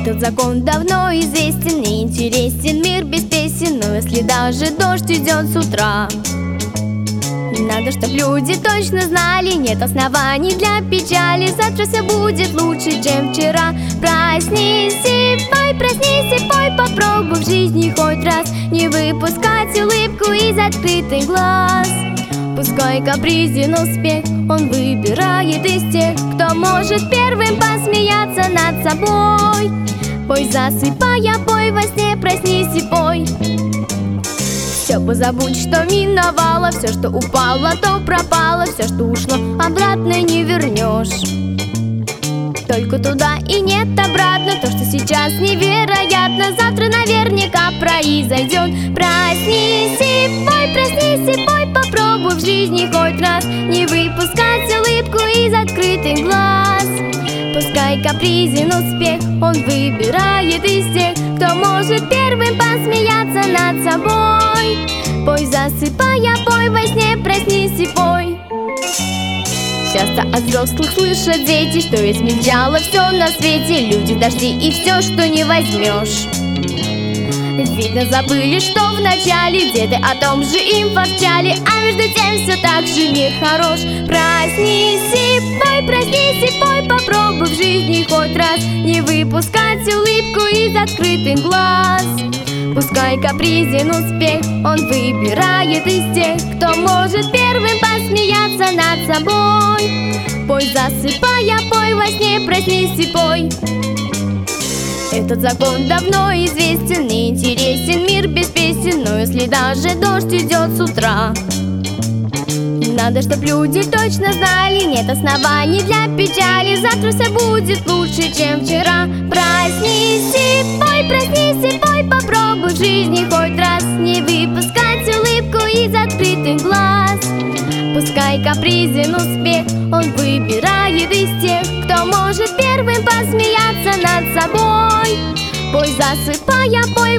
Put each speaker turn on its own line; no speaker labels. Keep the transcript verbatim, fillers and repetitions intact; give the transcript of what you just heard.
Этот закон давно известен, не интересен мир без песен. Но если даже дождь идет с утра, надо, чтоб люди точно знали, нет оснований для печали. Завтра все будет лучше, чем вчера. Проснись и пой, проснись и пой. Попробуй в жизни хоть раз не выпускать улыбку из открытых глаз. Пускай капризен успех, он выбирает из тех, кто может первым посмеяться над собой. Пой, засыпая, пой во сне, проснись и пой. Все позабудь, что миновало, все, что упало, то пропало. Все, что ушло, обратно не вернешь. Только туда и нет обратно. То, что сейчас невероятно, завтра наверняка произойдет. Проснись и пой, проснись и пой. Попробуй в жизни хоть раз не выпускать улыбку из открытых глаз. Пускай капризен успех, он выбирает из тех, кто может первым посмеяться над собой. Пой, засыпая, пой во сне, проснись и пой. Часто от взрослых слышат дети, что изменяло все на свете. Люди, дожди и все, что не возьмешь. Видно, забыли, что в начале деды о том же им ворчали, а между тем все так же мир хорош. Проснись и пой, проснись и пой. Попробуй в жизни хоть раз не выпускать улыбку из открытых глаз. Пускай капризен успех, он выбирает из тех, кто может первым посмеяться над собой. Пой, засыпая, пой во сне, проснись и пой. Этот закон давно известен, не интересен мир без песен. Но если даже дождь идет с утра, надо, чтоб люди точно знали, нет оснований для печали. Завтра все будет лучше, чем вчера. Проснись и пой, проснись и пой. Попробуй в жизни хоть раз не выпускать улыбку из открытых глаз. Пускай капризен успех, он выбирает из тех, кто может первым посмеяться над собой. Пой, засыпая, пой